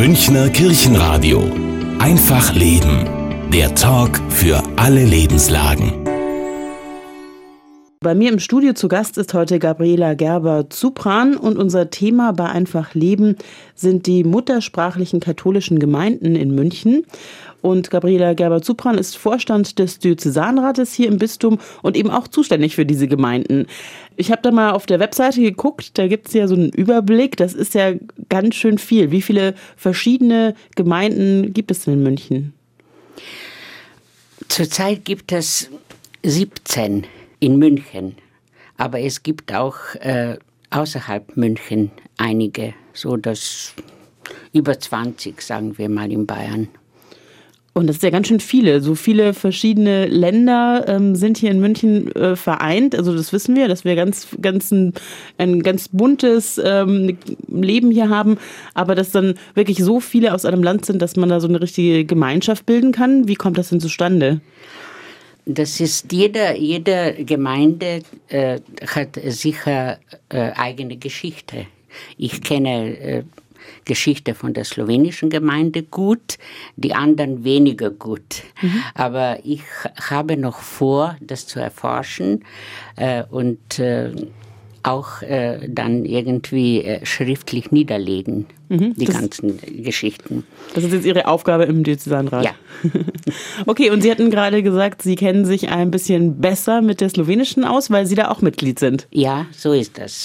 Münchner Kirchenradio. Einfach leben. Der Talk für alle Lebenslagen. Bei mir im Studio zu Gast ist heute Gabriela Gerber-Zupran und unser Thema bei Einfach Leben sind die muttersprachlichen katholischen Gemeinden in München. Und Gabriela Gerber-Zupran ist Vorstand des Diözesanrates hier im Bistum und eben auch zuständig für diese Gemeinden. Ich habe da mal auf der Webseite geguckt, da gibt es ja so einen Überblick, das ist ja ganz schön viel. Wie viele verschiedene Gemeinden gibt es denn in München? Zurzeit gibt es 17 in München, aber es gibt auch außerhalb München einige, so dass über 20, sagen wir mal, in Bayern. Und das ist ja ganz schön viele. So viele verschiedene Länder sind hier in München vereint. Also das wissen wir, dass wir ein ganz buntes Leben hier haben. Aber dass dann wirklich so viele aus einem Land sind, dass man da so eine richtige Gemeinschaft bilden kann. Wie kommt das denn zustande? Das ist jede Gemeinde hat sicher eigene Geschichte. Ich kenne Geschichte von der slowenischen Gemeinde gut, die anderen weniger gut. Aber ich habe noch vor, das zu erforschen und auch dann irgendwie schriftlich niederlegen, die ganzen Geschichten. Das ist jetzt Ihre Aufgabe im Diözesanrat? Ja. Okay, und Sie hatten gerade gesagt, Sie kennen sich ein bisschen besser mit der slowenischen aus, weil Sie da auch Mitglied sind. Ja, so ist das.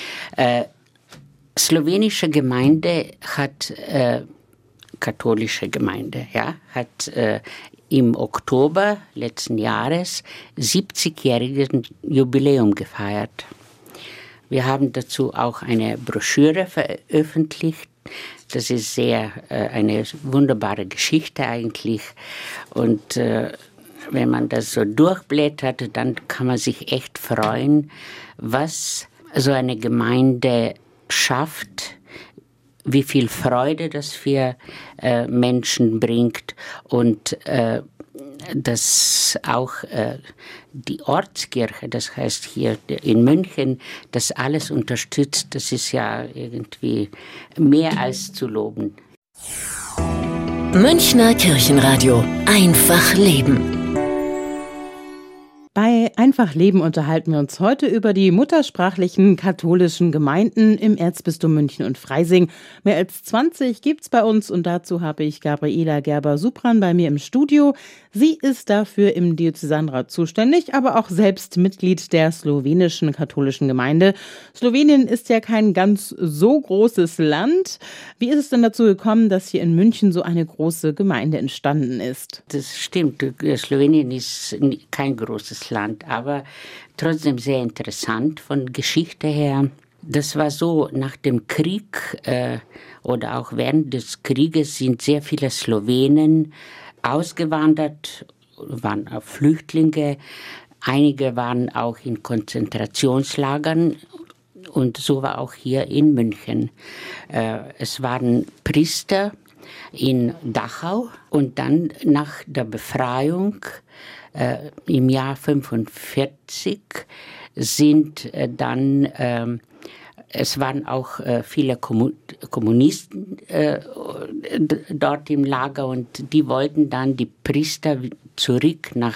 Slowenische Gemeinde hat, katholische Gemeinde, ja, hat im Oktober letzten Jahres 70-jähriges Jubiläum gefeiert. Wir haben dazu auch eine Broschüre veröffentlicht. Das ist eine wunderbare Geschichte eigentlich. Und wenn man das so durchblättert, dann kann man sich echt freuen, was so eine Gemeinde schafft, wie viel Freude das für Menschen bringt und dass auch die Ortskirche, das heißt hier in München, das alles unterstützt, das ist ja irgendwie mehr als zu loben. Münchner Kirchenradio. Einfach leben. Bei Einfach Leben unterhalten wir uns heute über die muttersprachlichen katholischen Gemeinden im Erzbistum München und Freising. Mehr als 20 gibt's bei uns und dazu habe ich Gabriela Gerber-Zupran bei mir im Studio. Sie ist dafür im Diözesanrat zuständig, aber auch selbst Mitglied der slowenischen katholischen Gemeinde. Slowenien ist ja kein ganz so großes Land. Wie ist es denn dazu gekommen, dass hier in München so eine große Gemeinde entstanden ist? Das stimmt, Slowenien ist kein großes Land, aber trotzdem sehr interessant von Geschichte her. Das war so, nach dem Krieg oder auch während des Krieges sind sehr viele Slowenen ausgewandert, waren auch Flüchtlinge. Einige waren auch in Konzentrationslagern und so war auch hier in München. Es waren Priester in Dachau und dann nach der Befreiung im Jahr 1945 sind dann es waren auch viele Kommunisten dort im Lager und die wollten dann die Priester zurück nach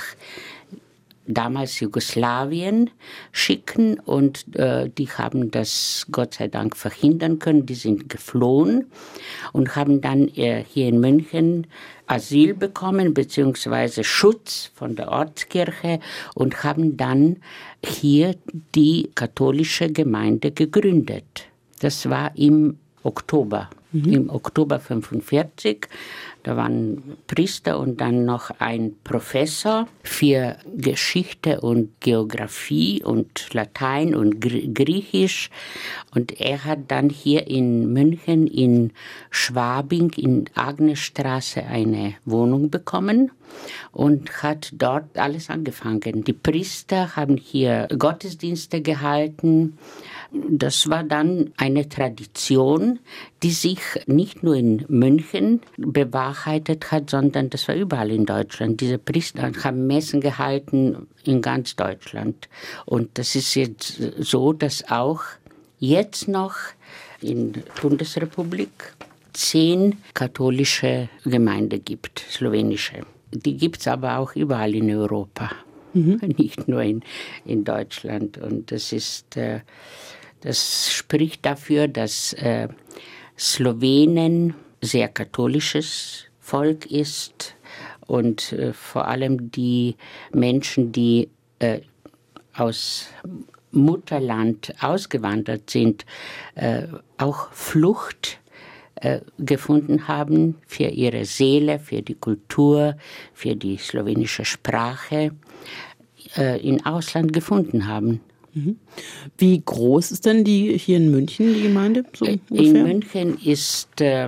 damals Jugoslawien schicken und die haben das Gott sei Dank verhindern können. Die sind geflohen und haben dann hier in München Asyl bekommen beziehungsweise Schutz von der Ortskirche und haben dann hier die katholische Gemeinde gegründet. Das war im Oktober. Im Oktober 1945, da waren Priester und dann noch ein Professor für Geschichte und Geografie und Latein und Griechisch. Und er hat dann hier in München in Schwabing in Agnesstraße eine Wohnung bekommen und hat dort alles angefangen. Die Priester haben hier Gottesdienste gehalten. Das war dann eine Tradition, die sich nicht nur in München bewahrheitet hat, sondern das war überall in Deutschland. Diese Priester haben Messen gehalten in ganz Deutschland. Und das ist jetzt so, dass auch jetzt noch in der Bundesrepublik 10 katholische Gemeinden gibt, slowenische. Die gibt es aber auch überall in Europa, nicht nur in Deutschland. Und das spricht dafür, dass Slowenien sehr katholisches Volk ist und vor allem die Menschen, die aus Mutterland ausgewandert sind, auch Flucht gefunden haben für ihre Seele, für die Kultur, für die slowenische Sprache, im Ausland gefunden haben. Wie groß ist denn hier in München, die Gemeinde? So in München ist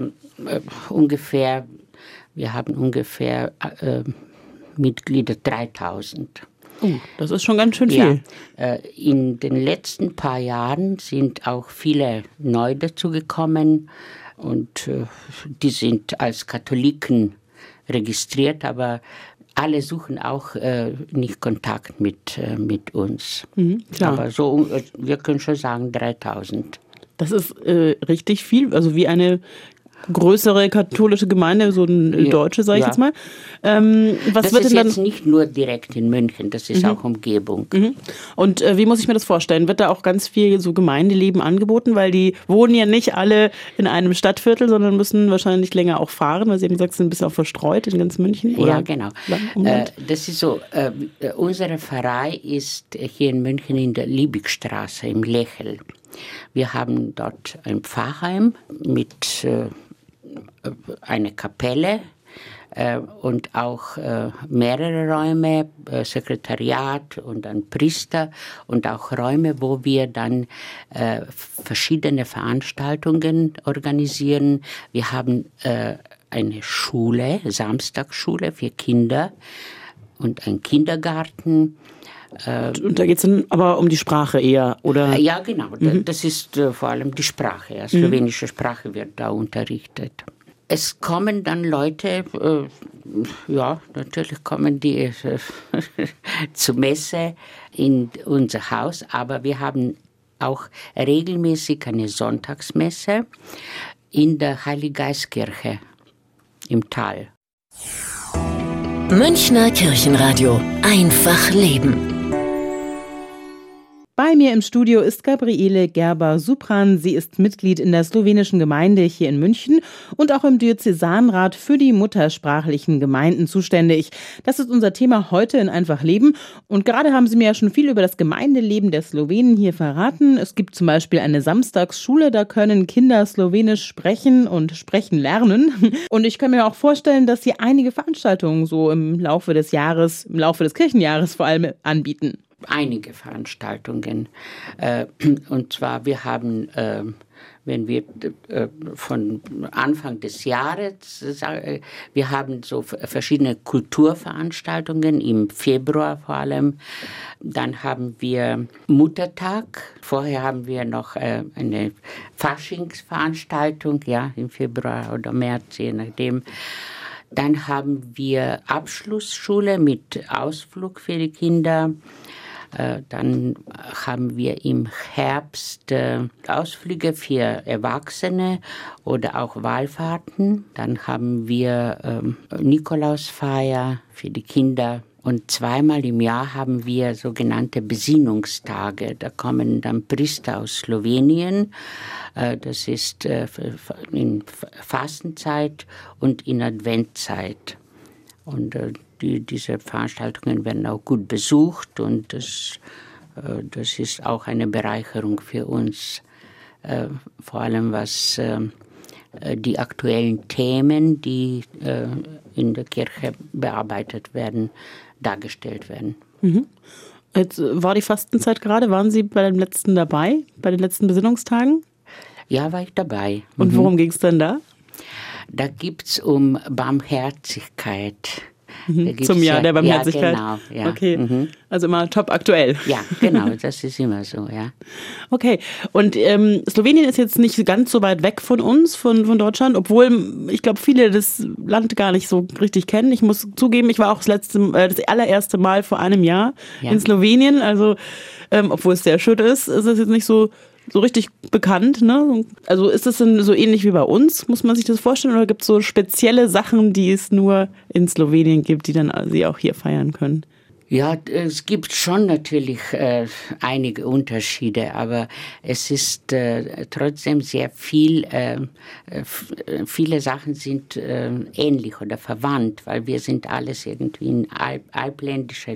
wir haben ungefähr Mitglieder 3000. Oh, das ist schon ganz schön viel. Ja, in den letzten paar Jahren sind auch viele neu dazugekommen und die sind als Katholiken registriert, aber alle suchen auch nicht Kontakt mit uns. Klar. Aber so, wir können schon sagen 3000. Das ist richtig viel, also wie eine größere katholische Gemeinde, so eine deutsche, sage ich jetzt mal. Das ist jetzt nicht nur direkt in München, das ist auch Umgebung. Und wie muss ich mir das vorstellen? Wird da auch ganz viel so Gemeindeleben angeboten? Weil die wohnen ja nicht alle in einem Stadtviertel, sondern müssen wahrscheinlich länger auch fahren, weil Sie eben gesagt haben, sind ein bisschen auch verstreut in ganz München. Oder ja, genau. Das ist so, unsere Pfarrei ist hier in München in der Liebigstraße im Lechel. Wir haben dort ein Pfarrheim mit eine Kapelle und auch mehrere Räume, Sekretariat und ein Priester und auch Räume, wo wir dann verschiedene Veranstaltungen organisieren. Wir haben eine Schule, Samstagsschule für Kinder und einen Kindergarten. Und da geht es dann aber um die Sprache eher, oder? Ja, genau. Das ist vor allem die Sprache. Ja. Slowenische Sprache wird da unterrichtet. Es kommen dann Leute, ja, natürlich kommen die zur Messe in unser Haus, aber wir haben auch regelmäßig eine Sonntagsmesse in der Heiliggeistkirche im Tal. Münchner Kirchenradio. Einfach leben. Bei mir im Studio ist Gabriele Gerber-Supran. Sie ist Mitglied in der slowenischen Gemeinde hier in München und auch im Diözesanrat für die muttersprachlichen Gemeinden zuständig. Das ist unser Thema heute in Einfach Leben. Und gerade haben Sie mir ja schon viel über das Gemeindeleben der Slowenen hier verraten. Es gibt zum Beispiel eine Samstagsschule, da können Kinder Slowenisch sprechen und sprechen lernen. Und ich kann mir auch vorstellen, dass Sie einige Veranstaltungen so im Laufe des Kirchenjahres vor allem anbieten. Einige Veranstaltungen. Und zwar, wir haben, wenn wir von Anfang des Jahres, wir haben so verschiedene Kulturveranstaltungen im Februar vor allem. Dann haben wir Muttertag. Vorher haben wir noch eine Faschingsveranstaltung, ja, im Februar oder März, je nachdem. Dann haben wir Abschlussschule mit Ausflug für die Kinder. Dann haben wir im Herbst Ausflüge für Erwachsene oder auch Wallfahrten. Dann haben wir Nikolausfeier für die Kinder. Und zweimal im Jahr haben wir sogenannte Besinnungstage. Da kommen dann Priester aus Slowenien. Das ist in Fastenzeit und in Adventzeit. Und diese Veranstaltungen werden auch gut besucht und das ist auch eine Bereicherung für uns, vor allem was die aktuellen Themen, die in der Kirche bearbeitet werden, dargestellt werden. Jetzt war die Fastenzeit gerade. Waren Sie bei den letzten dabei, bei den letzten Besinnungstagen? Ja, war ich dabei. Und worum ging es denn da? Da geht es um Barmherzigkeit. Zum Jahr der Barmherzigkeit? Ja, genau. Ja. Okay, also immer top aktuell. Ja, genau, das ist immer so, ja. Okay, und Slowenien ist jetzt nicht ganz so weit weg von uns, von Deutschland, obwohl ich glaube, viele das Land gar nicht so richtig kennen. Ich muss zugeben, ich war auch das allererste Mal vor einem Jahr in Slowenien, also obwohl es sehr schön ist es jetzt nicht so so richtig bekannt, ne? Also ist das denn so ähnlich wie bei uns? Muss man sich das vorstellen? Oder gibt es so spezielle Sachen, die es nur in Slowenien gibt, die dann sie auch hier feiern können? Ja, es gibt schon natürlich einige Unterschiede, aber es ist trotzdem sehr viel, viele Sachen sind ähnlich oder verwandt, weil wir sind alles irgendwie in alpländischer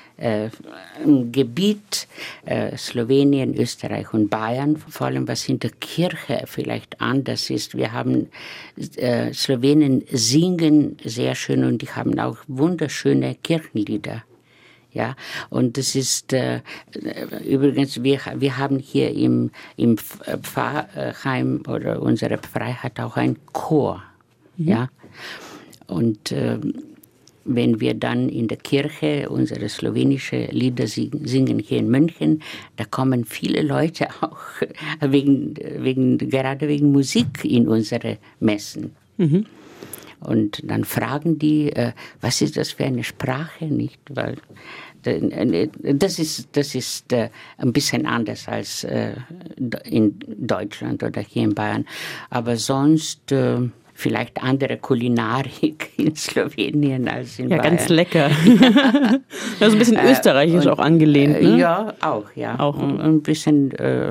Gebiet, Slowenien, Österreich und Bayern, vor allem was in der Kirche vielleicht anders ist. Wir haben, Slowenen singen sehr schön und die haben auch wunderschöne Kirchenlieder. Ja, und das ist übrigens, wir haben hier im Pfarrheim oder unsere Pfarrei hat auch einen Chor. Ja, und wenn wir dann in der Kirche unsere slowenische Lieder singen hier in München, da kommen viele Leute auch gerade wegen Musik in unsere Messen. Mhm. Und dann fragen die, was ist das für eine Sprache, nicht? Weil das ist ein bisschen anders als in Deutschland oder hier in Bayern. Aber sonst vielleicht andere Kulinarik in Slowenien als in Bayern. Ja, ganz lecker. Also ein bisschen österreichisch auch angelehnt, ne? Ja, auch, ja. Auch. Ein bisschen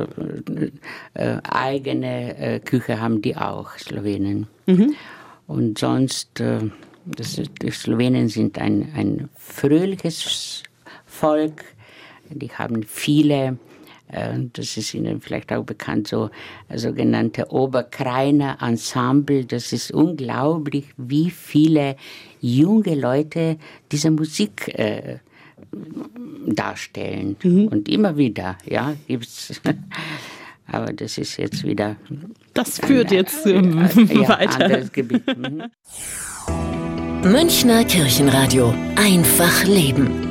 eigene Küche haben die auch, Slowenen. Mhm. Und sonst, die Slowenen sind ein fröhliches Volk. Die haben viele, das ist Ihnen vielleicht auch bekannt, so sogenannte Oberkrainer Ensemble. Das ist unglaublich, wie viele junge Leute diese Musik darstellen. Mhm. Und immer wieder, ja, gibt's. Aber das ist jetzt wieder... Das führt jetzt weiter. Anderes Gebiet. Münchner Kirchenradio. Einfach leben.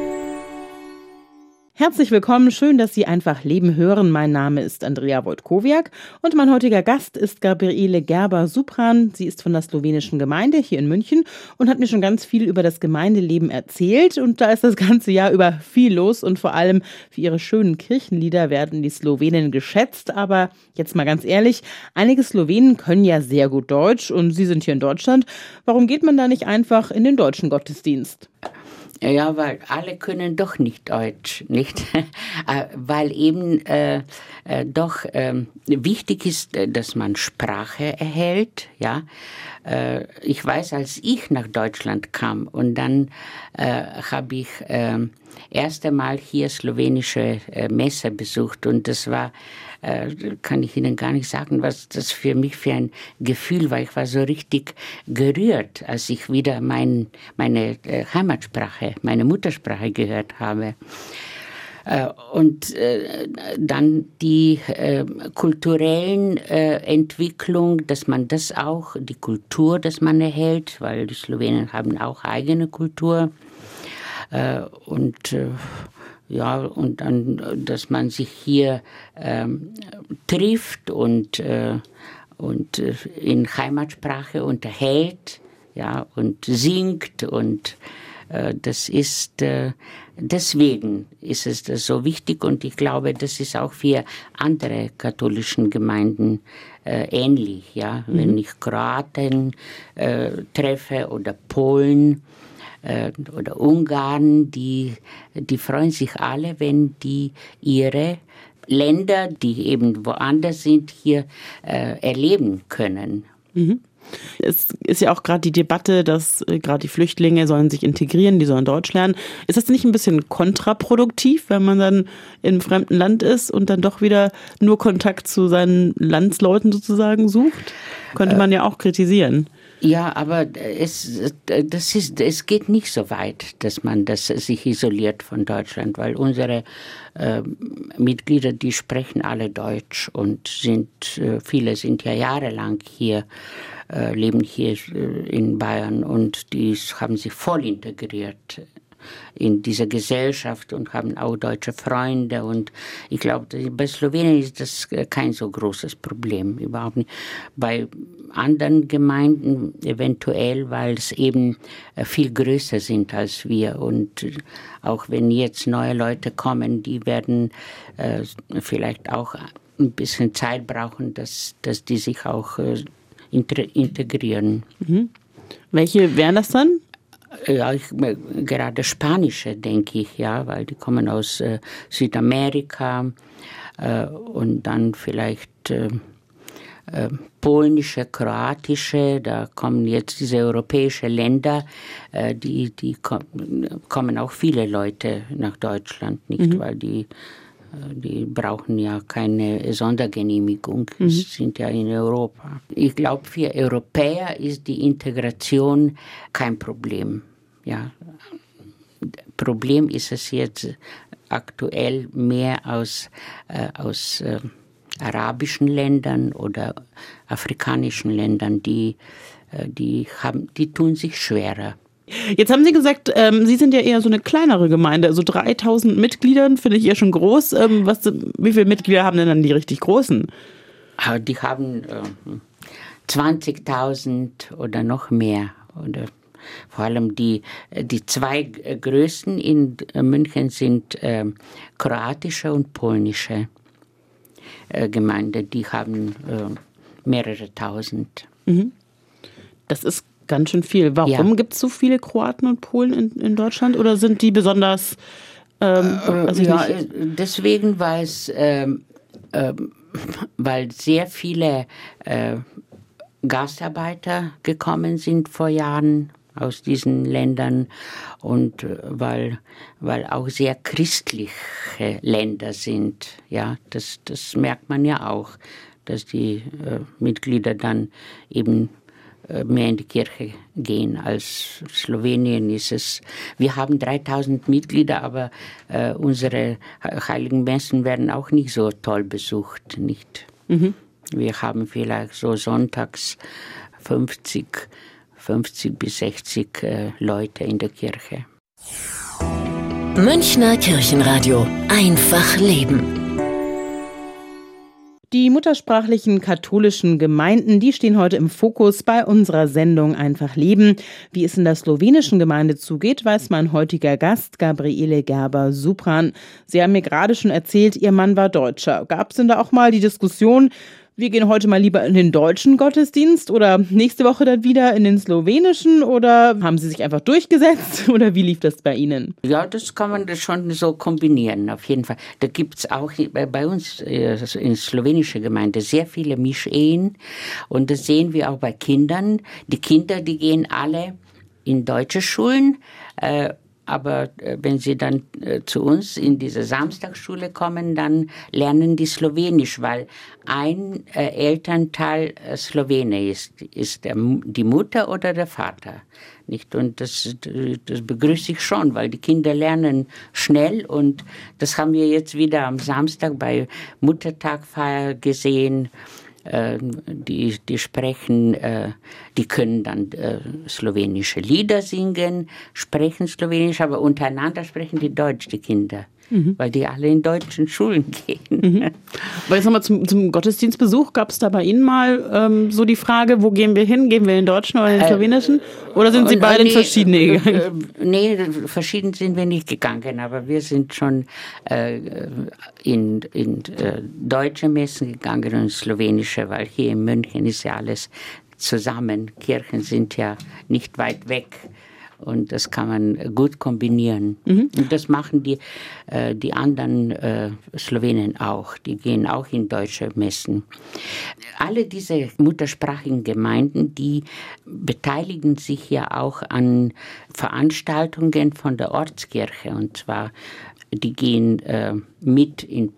Herzlich willkommen, schön, dass Sie einfach Leben hören. Mein Name ist Andrea Wojtkowiak und mein heutiger Gast ist Gabriele Gerber-Supran. Sie ist von der slowenischen Gemeinde hier in München und hat mir schon ganz viel über das Gemeindeleben erzählt. Und da ist das ganze Jahr über viel los und vor allem für ihre schönen Kirchenlieder werden die Slowenen geschätzt. Aber jetzt mal ganz ehrlich, einige Slowenen können ja sehr gut Deutsch und Sie sind hier in Deutschland. Warum geht man da nicht einfach in den deutschen Gottesdienst? Ja, weil alle können doch nicht Deutsch, nicht? Weil eben doch wichtig ist, dass man Sprache erhält, ja. Ich weiß, als ich nach Deutschland kam und dann habe ich erst einmal hier slowenische Messe besucht und das war, kann ich Ihnen gar nicht sagen, was das für mich für ein Gefühl war. Ich war so richtig gerührt, als ich wieder meine Heimatsprache, meine Muttersprache gehört habe. Und dann die kulturellen Entwicklung, dass man das auch, die Kultur, dass man erhält, weil die Slowenen haben auch eigene Kultur. Und dann, dass man sich hier trifft und in Heimatsprache unterhält, ja, und singt und das ist, deswegen ist es das so wichtig und ich glaube, das ist auch für andere katholischen Gemeinden ähnlich, ja, wenn ich Kroaten treffe oder Polen oder Ungarn, die freuen sich alle, wenn die ihre Länder, die eben woanders sind, hier erleben können. Mhm. Es ist ja auch gerade die Debatte, dass gerade die Flüchtlinge sollen sich integrieren, die sollen Deutsch lernen. Ist das nicht ein bisschen kontraproduktiv, wenn man dann in einem fremden Land ist und dann doch wieder nur Kontakt zu seinen Landsleuten sozusagen sucht? Könnte man ja auch kritisieren. Ja, aber es geht nicht so weit, dass man sich isoliert von Deutschland, weil unsere Mitglieder, die sprechen alle Deutsch und viele sind ja jahrelang hier, leben hier in Bayern und die haben sich voll integriert in dieser Gesellschaft und haben auch deutsche Freunde und ich glaube, bei Slowenien ist das kein so großes Problem, überhaupt nicht. Bei anderen Gemeinden eventuell, weil es eben viel größer sind als wir und auch wenn jetzt neue Leute kommen, die werden vielleicht auch ein bisschen Zeit brauchen, dass die sich auch integrieren. Welche wären das dann? Ja, gerade Spanische, denke ich, ja, weil die kommen aus Südamerika und dann vielleicht polnische, kroatische, da kommen jetzt diese europäischen Länder, die kommen auch viele Leute nach Deutschland, nicht, weil die brauchen ja keine Sondergenehmigung, sind ja in Europa. Ich glaube, für Europäer ist die Integration kein Problem. Ja. Problem ist es jetzt aktuell mehr aus arabischen Ländern oder afrikanischen Ländern, die tun sich schwerer. Jetzt haben Sie gesagt, Sie sind ja eher so eine kleinere Gemeinde, also 3000 Mitgliedern finde ich ja schon groß. Wie viele Mitglieder haben denn dann die richtig großen? Die haben 20.000 oder noch mehr. Oder vor allem die zwei größten in München sind kroatische und polnische Gemeinde, die haben mehrere tausend. Das ist ganz schön viel. Warum gibt es so viele Kroaten und Polen in Deutschland? Oder sind die besonders... deswegen, weil sehr viele Gastarbeiter gekommen sind vor Jahren aus diesen Ländern und weil auch sehr christliche Länder sind. Ja, das merkt man ja auch, dass die Mitglieder dann eben mehr in die Kirche gehen. Als Slowenien ist es, wir haben 3000 Mitglieder, aber unsere heiligen Messen werden auch nicht so toll besucht, nicht? Wir haben vielleicht so sonntags 50 bis 60 Leute in der Kirche. Münchner Kirchenradio. Einfach leben. Die muttersprachlichen katholischen Gemeinden, die stehen heute im Fokus bei unserer Sendung Einfach leben. Wie es in der slowenischen Gemeinde zugeht, weiß mein heutiger Gast Gabriele Gerber-Supran. Sie haben mir gerade schon erzählt, Ihr Mann war Deutscher. Gab es denn da auch mal die Diskussion, wir gehen heute mal lieber in den deutschen Gottesdienst oder nächste Woche dann wieder in den slowenischen, oder haben Sie sich einfach durchgesetzt oder wie lief das bei Ihnen? Ja, das kann man schon so kombinieren, auf jeden Fall. Da gibt es auch bei uns in slowenischer Gemeinde sehr viele Mischehen und das sehen wir auch bei Kindern. Die Kinder, die gehen alle in deutsche Schulen, aber wenn sie dann zu uns in diese Samstagsschule kommen, dann lernen die Slowenisch, weil ein Elternteil Slowene ist die Mutter oder der Vater. Nicht? Und das begrüße ich schon, weil die Kinder lernen schnell und das haben wir jetzt wieder am Samstag bei Muttertagfeier gesehen. Die sprechen, die können dann slowenische Lieder singen, sprechen Slowenisch, aber untereinander sprechen die Deutsch, die Kinder. Weil die alle in deutschen Schulen gehen. Aber jetzt nochmal zum Gottesdienstbesuch. Gab es da bei Ihnen mal so die Frage, wo gehen wir hin? Gehen wir in den deutschen oder in den slowenischen? Oder sind Sie beide in verschiedene gegangen? Nee, verschieden sind wir nicht gegangen, aber wir sind schon in deutsche Messen gegangen und slowenische, weil hier in München ist ja alles zusammen. Kirchen sind ja nicht weit weg. Und das kann man gut kombinieren. Und das machen die anderen Slowenen auch. Die gehen auch in deutsche Messen. Alle diese muttersprachigen Gemeinden, die beteiligen sich ja auch an Veranstaltungen von der Ortskirche. Und zwar, die gehen mit in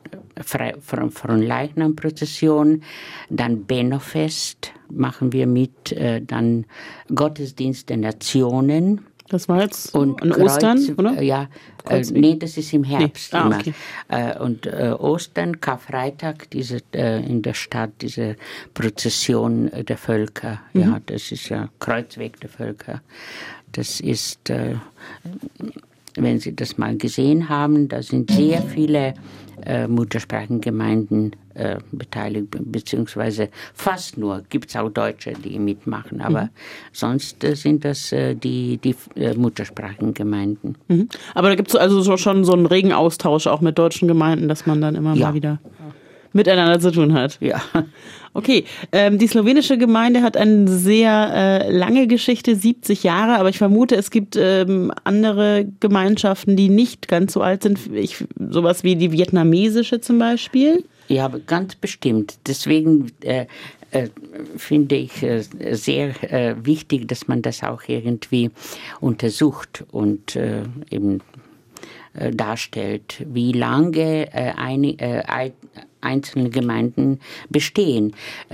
Fronleichnam-Prozession, dann Benno-Fest machen wir mit, dann Gottesdienst der Nationen. Das war jetzt und an Ostern, oder? Ja, nee, das ist im Herbst immer. Okay. Und Ostern, Karfreitag, in der Stadt, diese Prozession der Völker. Ja, das ist ja Kreuzweg der Völker. Das ist, wenn Sie das mal gesehen haben, da sind sehr viele Muttersprachengemeinden beteiligt, beziehungsweise fast nur. Gibt es auch Deutsche, die mitmachen, aber sonst sind das die Muttersprachengemeinden. Aber da gibt es also schon so einen regen Austausch auch mit deutschen Gemeinden, dass man dann immer mal wieder miteinander zu tun hat. Ja. Okay, die slowenische Gemeinde hat eine sehr lange Geschichte, 70 Jahre, aber ich vermute, es gibt andere Gemeinschaften, die nicht ganz so alt sind, sowas wie die vietnamesische zum Beispiel. Ja, ganz bestimmt. Deswegen finde ich sehr wichtig, dass man das auch irgendwie untersucht und eben darstellt, wie lange einzelne Gemeinden bestehen.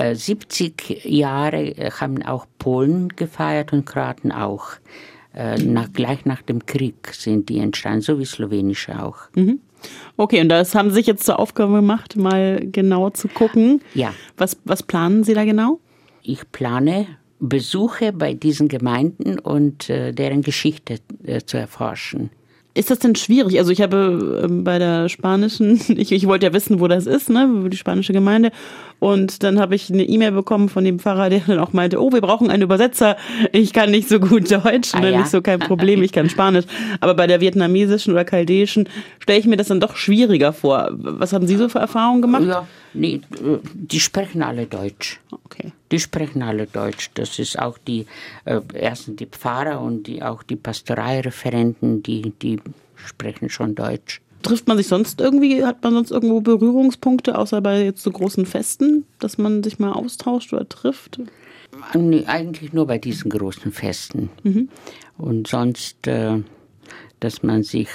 70 Jahre haben auch Polen gefeiert und Kroaten auch. Gleich nach dem Krieg sind die entstanden, so wie slowenische auch. Mhm. Okay, und das haben Sie sich jetzt zur Aufgabe gemacht, mal genau zu gucken. Ja. Was planen Sie da genau? Ich plane Besuche bei diesen Gemeinden und deren Geschichte zu erforschen. Ist das denn schwierig? Also ich habe bei der spanischen, ich wollte ja wissen, wo das ist, ne, die spanische Gemeinde. Und dann habe ich eine E-Mail bekommen von dem Pfarrer, der dann auch meinte, wir brauchen einen Übersetzer. Ich kann nicht so gut Deutsch, ne, nicht so kein Problem, ich kann Spanisch. Aber bei der vietnamesischen oder chaldäischen stelle ich mir das dann doch schwieriger vor. Was haben Sie so für Erfahrungen gemacht? Ja, nee, die sprechen alle Deutsch. Okay. Die sprechen alle Deutsch. Das ist auch erstens die Pfarrer und auch die Pastoreireferenten, die sprechen schon Deutsch. Hat man sonst irgendwo Berührungspunkte, außer bei jetzt so großen Festen, dass man sich mal austauscht oder trifft? Nee, eigentlich nur bei diesen großen Festen. Mhm. Und sonst, dass sich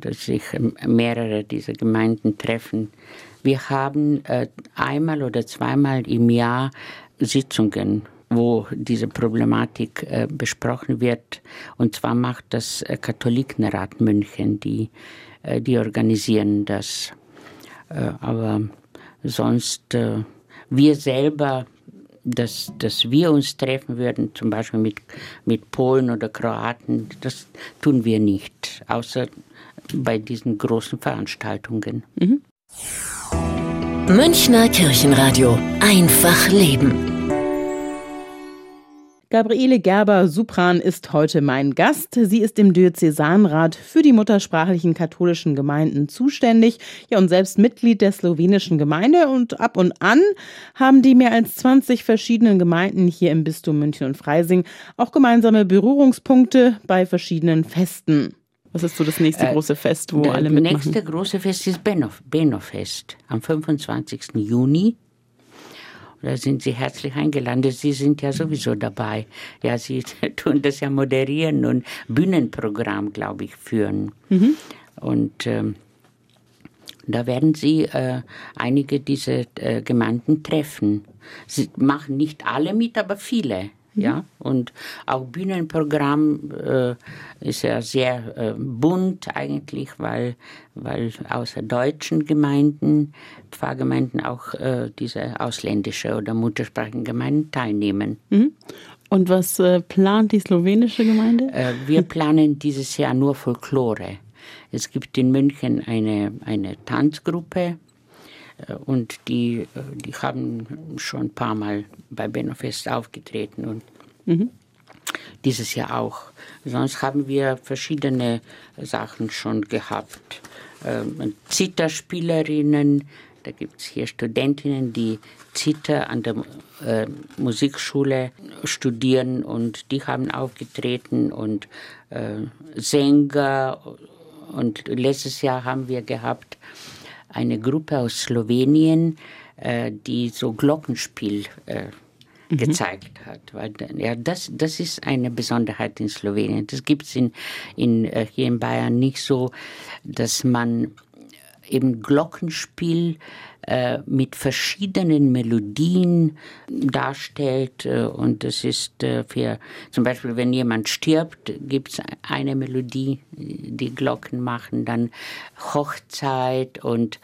mehrere dieser Gemeinden treffen. Wir haben einmal oder zweimal im Jahr Sitzungen, wo diese Problematik besprochen wird. Und zwar macht das Katholikenrat München, die organisieren das. Aber sonst, wir selber, dass wir uns treffen würden, zum Beispiel mit Polen oder Kroaten, das tun wir nicht, außer bei diesen großen Veranstaltungen. Mhm. Münchner Kirchenradio. Einfach leben. Gabriele Gerber-Supran ist heute mein Gast. Sie ist im Diözesanrat für die muttersprachlichen katholischen Gemeinden zuständig, ja, und selbst Mitglied der slowenischen Gemeinde. Und ab und an haben die mehr als 20 verschiedenen Gemeinden hier im Bistum München und Freising auch gemeinsame Berührungspunkte bei verschiedenen Festen. Was ist so das nächste große Fest, wo alle mitmachen? Das nächste große Fest ist Benno-Fest am 25. Juni. Da sind Sie herzlich eingeladen. Sie sind ja sowieso dabei. Ja, Sie tun das ja moderieren und Bühnenprogramm, glaube ich, führen. Mhm. Und da werden Sie einige dieser Gemeinden treffen. Sie machen nicht alle mit, aber viele. Ja, und auch Bühnenprogramm ist ja sehr bunt eigentlich, weil außer deutschen Gemeinden, Pfarrgemeinden auch diese ausländische oder muttersprachlichen Gemeinden teilnehmen. Mhm. Und was plant die slowenische Gemeinde? Wir planen dieses Jahr nur Folklore. Es gibt in München eine Tanzgruppe. Und die haben schon ein paar Mal bei Benno-Fest aufgetreten und dieses Jahr auch. Sonst haben wir verschiedene Sachen schon gehabt. Zitherspielerinnen, da gibt es hier Studentinnen, die Zither an der Musikschule studieren und die haben aufgetreten und Sänger. Und letztes Jahr haben wir gehabt eine Gruppe aus Slowenien, die so Glockenspiel gezeigt hat. Weil, ja, das ist eine Besonderheit in Slowenien. Das gibt es hier in Bayern nicht so, dass man eben Glockenspiel mit verschiedenen Melodien darstellt. Und das ist für, zum Beispiel, wenn jemand stirbt, gibt es eine Melodie, die Glocken machen, dann Hochzeit und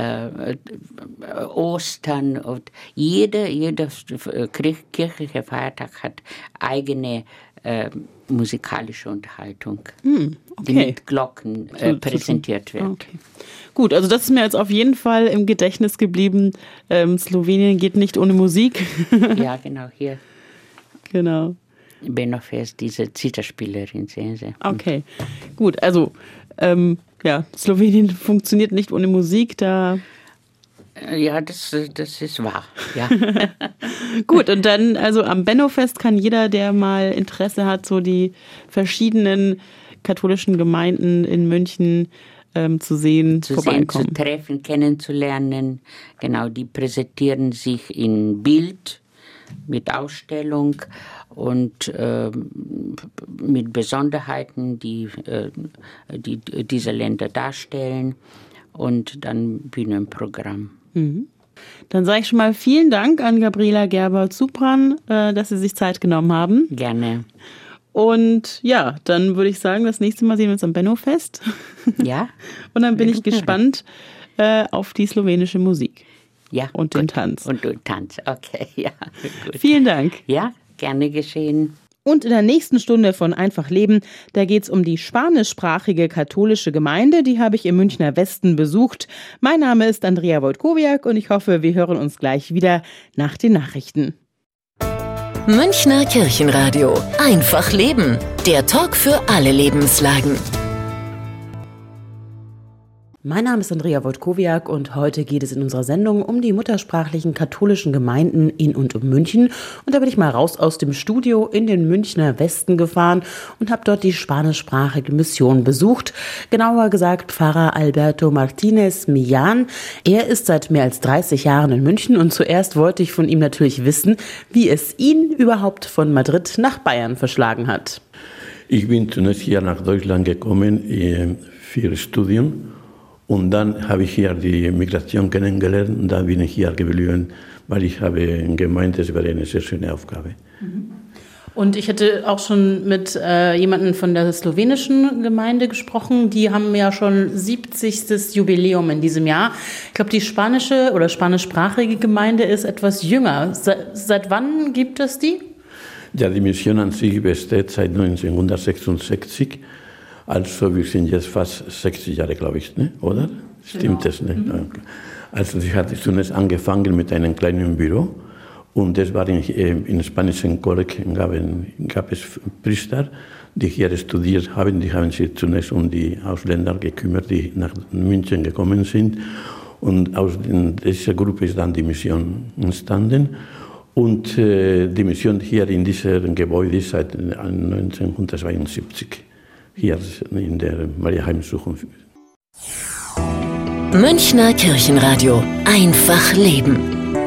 Ostern. Und jeder kirchliche Feiertag hat eigene musikalische Unterhaltung, okay, die mit Glocken präsentiert wird. Okay. Gut, also das ist mir jetzt auf jeden Fall im Gedächtnis geblieben. Slowenien geht nicht ohne Musik. Ja, genau, hier. Genau. Benno-Fest, diese Zitherspielerin, sehen Sie. Okay, gut, also Slowenien funktioniert nicht ohne Musik, da Ja, das ist wahr. Ja. Gut, und dann, also am Benno-Fest kann jeder, der mal Interesse hat, so die verschiedenen katholischen Gemeinden in München zu sehen, vorbeikommen. Zu treffen, kennenzulernen. Genau, die präsentieren sich in Bild mit Ausstellung und mit Besonderheiten, die diese Länder darstellen, und dann Bühnenprogramm. Mhm. Dann sage ich schon mal vielen Dank an Gabriela Gerber-Zupran, dass Sie sich Zeit genommen haben. Gerne. Und ja, dann würde ich sagen, das nächste Mal sehen wir uns am Benno-Fest. Ja. Und dann bin ich gespannt auf die slowenische Musik. Ja. Und den Tanz. Und den Tanz, okay, ja. Gut. Vielen Dank. Ja, gerne geschehen. Und in der nächsten Stunde von Einfach Leben, da geht es um die spanischsprachige katholische Gemeinde. Die habe ich im Münchner Westen besucht. Mein Name ist Andrea Wojtkowiak und ich hoffe, wir hören uns gleich wieder nach den Nachrichten. Münchner Kirchenradio. Einfach Leben. Der Talk für alle Lebenslagen. Mein Name ist Andrea Wojtkowiak und heute geht es in unserer Sendung um die muttersprachlichen katholischen Gemeinden in und um München. Und da bin ich mal raus aus dem Studio in den Münchner Westen gefahren und habe dort die spanischsprachige Mission besucht. Genauer gesagt Pfarrer Alberto Martínez Millán. Er ist seit mehr als 30 Jahren in München und zuerst wollte ich von ihm natürlich wissen, wie es ihn überhaupt von Madrid nach Bayern verschlagen hat. Ich bin zunächst hier nach Deutschland gekommen für Studium. Und dann habe ich hier die Migration kennengelernt und dann bin ich hier geblieben, weil ich habe gemeint, es wäre eine sehr schöne Aufgabe. Und ich hatte auch schon mit jemandem von der slowenischen Gemeinde gesprochen. Die haben ja schon 70. Jubiläum in diesem Jahr. Ich glaube, die spanische oder spanischsprachige Gemeinde ist etwas jünger. Seit wann gibt es die? Ja, die Mission an sich besteht seit 1966. Also wir sind jetzt fast 60 Jahre, glaube ich, ne? Oder? Stimmt das? Ne? Okay. Also ich hatte zunächst angefangen mit einem kleinen Büro und das war in spanischen Kolleg gab es Priester, die hier studiert haben. Die haben sich zunächst um die Ausländer gekümmert, die nach München gekommen sind. Und aus dieser Gruppe ist dann die Mission entstanden. Und die Mission hier in diesem Gebäude ist seit 1972. Hier in der Mariaheimsuchung. Münchner Kirchenradio. Einfach Leben.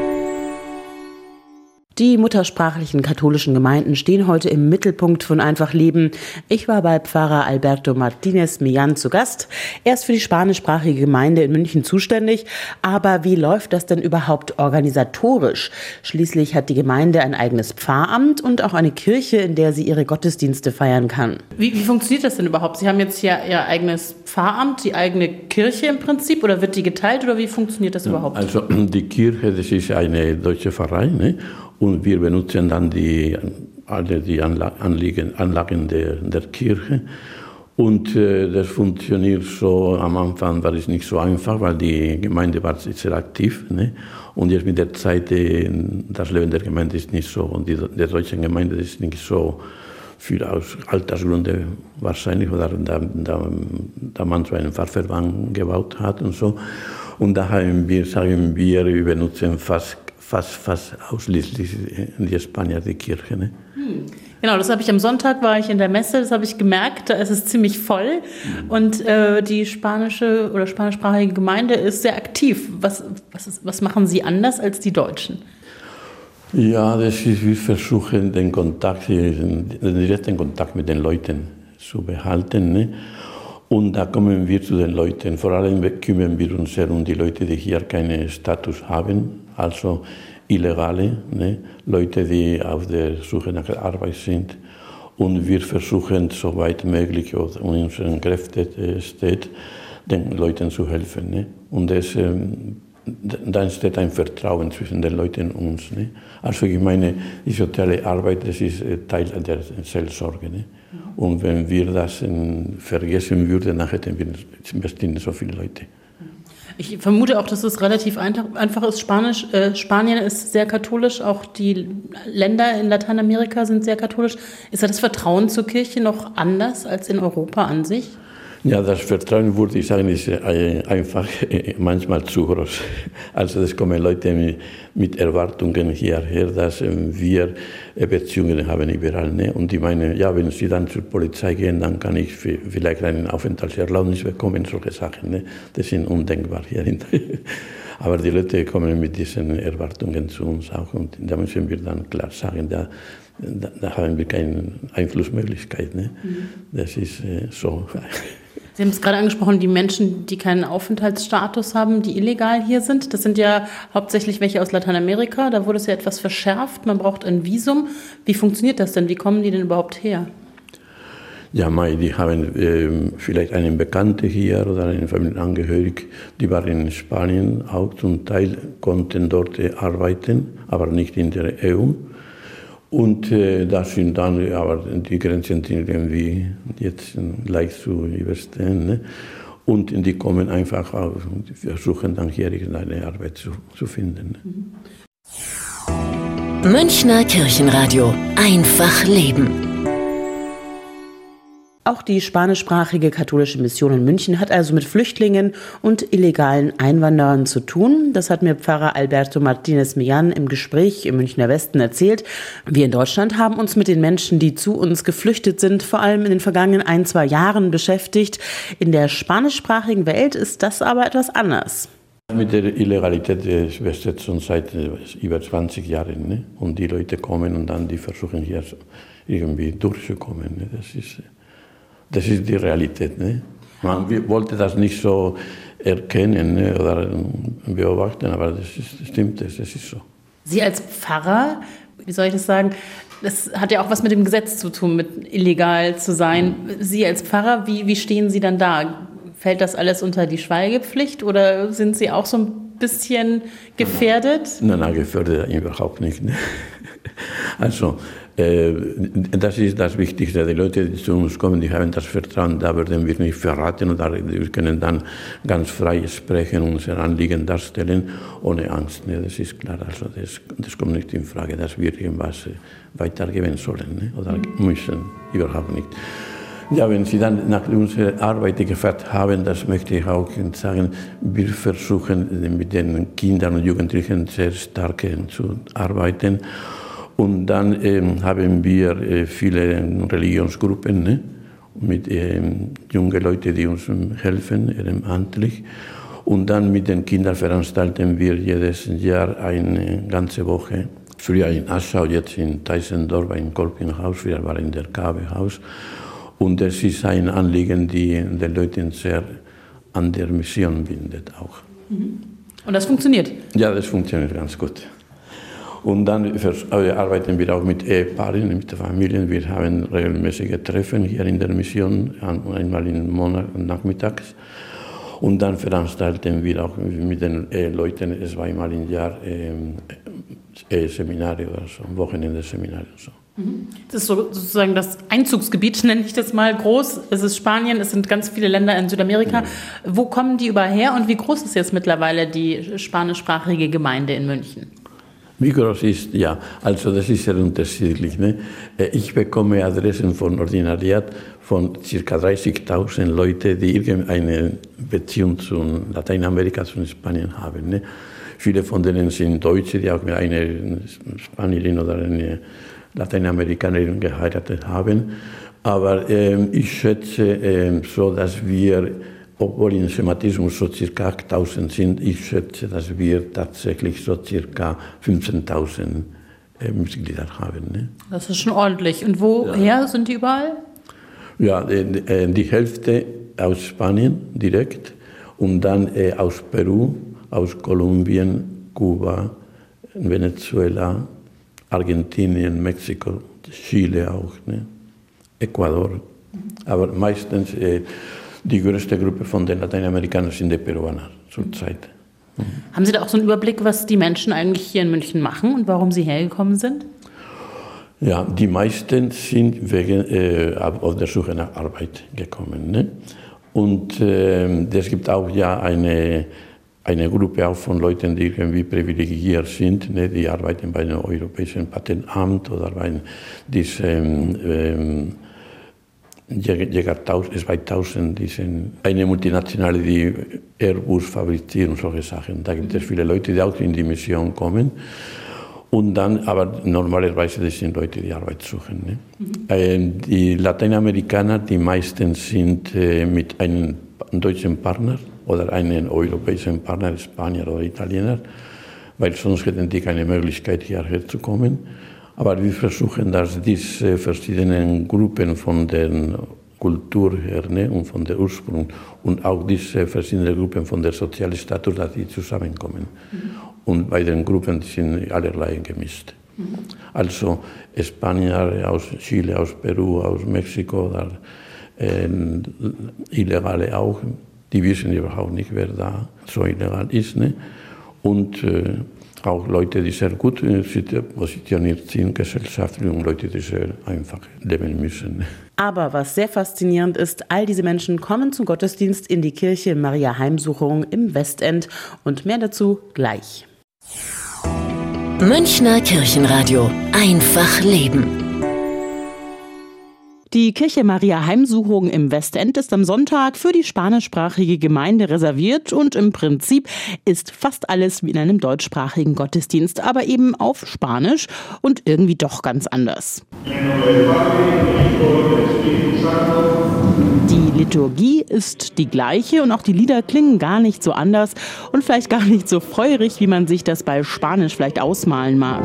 Die muttersprachlichen katholischen Gemeinden stehen heute im Mittelpunkt von Einfach Leben. Ich war bei Pfarrer Alberto Martínez Millán zu Gast. Er ist für die spanischsprachige Gemeinde in München zuständig. Aber wie läuft das denn überhaupt organisatorisch? Schließlich hat die Gemeinde ein eigenes Pfarramt und auch eine Kirche, in der sie ihre Gottesdienste feiern kann. Wie funktioniert das denn überhaupt? Sie haben jetzt hier Ihr eigenes Pfarramt, die eigene Kirche im Prinzip, oder wird die geteilt, oder wie funktioniert das überhaupt? Also die Kirche, das ist eine deutsche Pfarrei, ne? Und wir benutzen dann alle die Anlagen der Kirche. Und das funktioniert so, am Anfang war es nicht so einfach, weil die Gemeinde war sehr aktiv. Ne? Und jetzt mit der Zeit, das Leben der Gemeinde ist nicht so, und der deutschen Gemeinde ist nicht so viel aus Altersgründen wahrscheinlich, oder da man so einen Pfarrverband gebaut hat und so. Und da sagen wir benutzen fast ausschließlich die Spanier die Kirche. Ne? Genau, das habe ich am Sonntag, war ich in der Messe, das habe ich gemerkt, da ist es ziemlich voll und die spanische oder spanischsprachige Gemeinde ist sehr aktiv. Was machen Sie anders als die Deutschen? Ja, das ist, wir versuchen den direkten Kontakt mit den Leuten zu behalten. Ne? Und da kommen wir zu den Leuten. Vor allem kümmern wir uns sehr um die Leute, die hier keinen Status haben, also Illegale, ne? Leute, die auf der Suche nach Arbeit sind. Und wir versuchen, so weit möglich, und in unseren Kräften steht, den Leuten zu helfen. Ne? Und da entsteht ein Vertrauen zwischen den Leuten und uns. Ne? Also ich meine, die soziale Arbeit, das ist Teil der Seelsorge. Ne? Und wenn wir das vergessen würden, dann hätten wir bestimmt so viele Leute. Ich vermute auch, dass es relativ einfach ist. Spanien ist sehr katholisch, auch die Länder in Lateinamerika sind sehr katholisch. Ist da das Vertrauen zur Kirche noch anders als in Europa an sich? Ja, das Vertrauen, würde ich sagen, ist einfach manchmal zu groß. Also es kommen Leute mit Erwartungen hierher, dass wir Beziehungen haben überall. Ne? Und die meinen, ja, wenn sie dann zur Polizei gehen, dann kann ich vielleicht eine Aufenthaltserlaubnis bekommen, solche Sachen. Ne? Das sind undenkbar hier. Aber die Leute kommen mit diesen Erwartungen zu uns auch. Und da müssen wir dann klar sagen, da haben wir keine Einflussmöglichkeit. Ne? Das ist so. Sie haben es gerade angesprochen, die Menschen, die keinen Aufenthaltsstatus haben, die illegal hier sind. Das sind ja hauptsächlich welche aus Lateinamerika. Da wurde es ja etwas verschärft. Man braucht ein Visum. Wie funktioniert das denn? Wie kommen die denn überhaupt her? Ja, die haben vielleicht einen Bekannten hier oder einen Familienangehörigen, die waren in Spanien auch zum Teil, konnten dort arbeiten, aber nicht in der EU. Und das sind dann, aber die Grenzen sind irgendwie jetzt leicht zu überstehen. Ne? Und die kommen einfach auf und versuchen dann hier irgendeine Arbeit zu finden. Münchner Kirchenradio. Einfach leben. Auch die spanischsprachige katholische Mission in München hat also mit Flüchtlingen und illegalen Einwanderern zu tun. Das hat mir Pfarrer Alberto Martínez Millán im Gespräch im Münchner Westen erzählt. Wir in Deutschland haben uns mit den Menschen, die zu uns geflüchtet sind, vor allem in den vergangenen 1-2 Jahren beschäftigt. In der spanischsprachigen Welt ist das aber etwas anders. Mit der Illegalität ist jetzt schon seit über 20 Jahren. Ne? Und die Leute kommen und dann die versuchen hier irgendwie durchzukommen. Ne? Das ist die Realität. Ne? Man wollte das nicht so erkennen, ne, oder beobachten, aber das stimmt, das ist so. Sie als Pfarrer, wie soll ich das sagen, das hat ja auch was mit dem Gesetz zu tun, mit illegal zu sein. Sie als Pfarrer, wie stehen Sie dann da? Fällt das alles unter die Schweigepflicht oder sind Sie auch so ein bisschen gefährdet? Nein, gefährdet überhaupt nicht. Ne? Also, das ist das Wichtigste. Die Leute, die zu uns kommen, die haben das Vertrauen, da werden wir nicht verraten und wir können dann ganz frei sprechen und unsere Anliegen darstellen, ohne Angst. Ne? Das ist klar, also das kommt nicht in Frage, dass wir irgendwas weitergeben sollen, ne? Oder müssen, überhaupt nicht. Ja, wenn Sie dann nach unserer Arbeit gefragt haben, das möchte ich auch sagen, wir versuchen mit den Kindern und Jugendlichen sehr stark zu arbeiten. Und dann haben wir viele Religionsgruppen, ne? Mit jungen Leuten, die uns helfen, ehrenamtlich. Und dann mit den Kindern veranstalten wir jedes Jahr eine ganze Woche. Früher in Aschau, jetzt in Teisendorf, im Kolpinghaus, früher war in der Kabehaus. Und es ist ein Anliegen, die den Leuten sehr an der Mission bindet auch. Und das funktioniert? Ja, das funktioniert ganz gut. Und dann arbeiten wir auch mit Ehepaaren, mit Familien. Wir haben regelmäßige Treffen hier in der Mission, einmal im Monat nachmittags. Und dann veranstalten wir auch mit den Leuten 2-mal im Jahr Seminare oder so, Wochenende-Seminare. So. Das ist sozusagen das Einzugsgebiet, nenne ich das mal, groß. Es ist Spanien, es sind ganz viele Länder in Südamerika. Ja. Wo kommen die überall her und wie groß ist jetzt mittlerweile die spanischsprachige Gemeinde in München? Wie groß ist, ja, also das ist sehr unterschiedlich. Ne? Ich bekomme Adressen von Ordinariat von ca. 30.000 Leuten, die irgendeine Beziehung zu Lateinamerika, zu Spanien haben. Ne? Viele von denen sind Deutsche, die auch eine Spanierin oder eine Lateinamerikanerin geheiratet haben. Aber ich schätze so, dass wir, obwohl im Schematismus so ca. 8.000 sind, ich schätze, dass wir tatsächlich so ca. 15.000 Mitglieder haben. Ne? Das ist schon ordentlich. Und woher sind die überall? Ja, die Hälfte aus Spanien direkt und dann aus Peru, aus Kolumbien, Kuba, Venezuela, Argentinien, Mexiko, Chile auch, ne? Ecuador. Aber meistens die größte Gruppe von den Lateinamerikanern sind die Peruaner zurzeit. Haben Sie da auch so einen Überblick, was die Menschen eigentlich hier in München machen und warum sie hergekommen sind? Ja, die meisten sind auf der Suche nach Arbeit gekommen. Ne? Und es gibt auch ja eine Gruppe auch von Leuten, die irgendwie privilegiert sind, ne? Die arbeiten bei einem europäischen Patentamt oder bei diesem Jäger 2000, eine Multinationale, die Airbus fabriziert und solche Sachen. Da gibt es viele Leute, die auch in die Mission kommen. Und dann, aber normalerweise das sind Leute, die Arbeit suchen. Ne? Die Lateinamerikaner, die meisten sind mit einem deutschen Partner oder einem europäischen Partner, Spanier oder Italiener, weil sonst hätten die keine Möglichkeit, hierher zu kommen. Aber wir versuchen, dass diese verschiedenen Gruppen von der Kultur her, ne, und von der Ursprung und auch diese verschiedenen Gruppen von der sozialen Status, dass die zusammenkommen. Und bei den Gruppen sind allerlei gemischt. Also Spanier aus Chile, aus Peru, aus Mexiko, Illegale auch, die wissen überhaupt nicht, wer da so illegal ist. Ne? Und auch Leute, die sehr gut positioniert sind gesellschaftlich und Leute, die sehr einfach leben müssen. Aber was sehr faszinierend ist, all diese Menschen kommen zum Gottesdienst in die Kirche Maria Heimsuchung im Westend und mehr dazu gleich. Münchner Kirchenradio. Einfach leben. Die Kirche Maria Heimsuchung im Westend ist am Sonntag für die spanischsprachige Gemeinde reserviert und im Prinzip ist fast alles wie in einem deutschsprachigen Gottesdienst, aber eben auf Spanisch und irgendwie doch ganz anders. Die Liturgie ist die gleiche und auch die Lieder klingen gar nicht so anders und vielleicht gar nicht so feurig, wie man sich das bei Spanisch vielleicht ausmalen mag.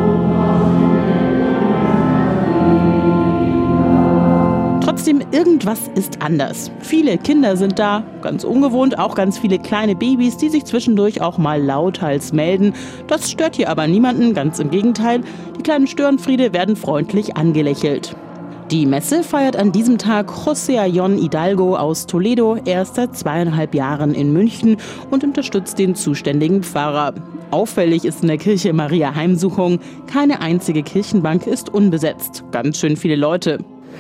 Trotzdem, irgendwas ist anders. Viele Kinder sind da, ganz ungewohnt, auch ganz viele kleine Babys, die sich zwischendurch auch mal lauthals melden. Das stört hier aber niemanden, ganz im Gegenteil. Die kleinen Störenfriede werden freundlich angelächelt. Die Messe feiert an diesem Tag José Ayon Hidalgo aus Toledo. Er ist seit 2,5 Jahren in München und unterstützt den zuständigen Pfarrer. Auffällig ist in der Kirche Maria Heimsuchung, keine einzige Kirchenbank ist unbesetzt. Ganz schön viele Leute.